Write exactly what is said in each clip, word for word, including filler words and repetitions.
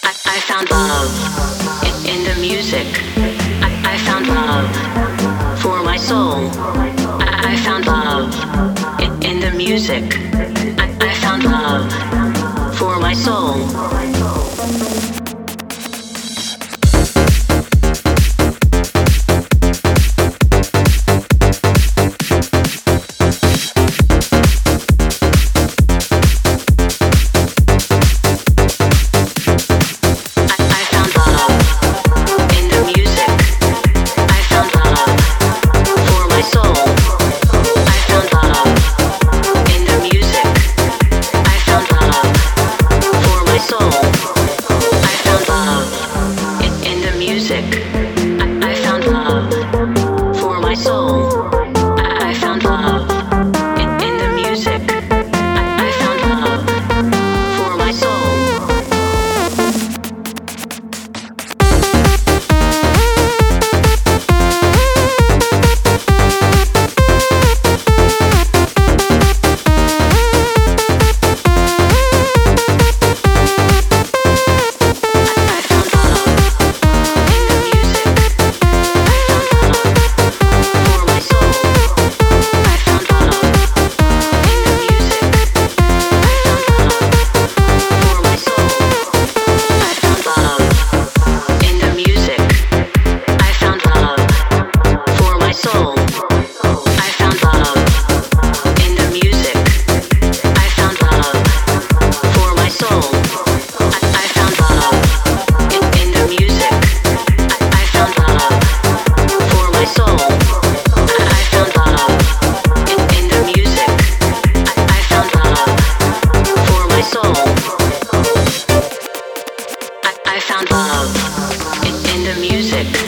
I, I found love in, in the music. I, I found love for my soul. I, I found love in, in the music. I, I found love for my soul.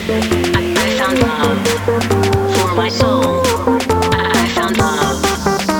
I found love for my soul. I found love.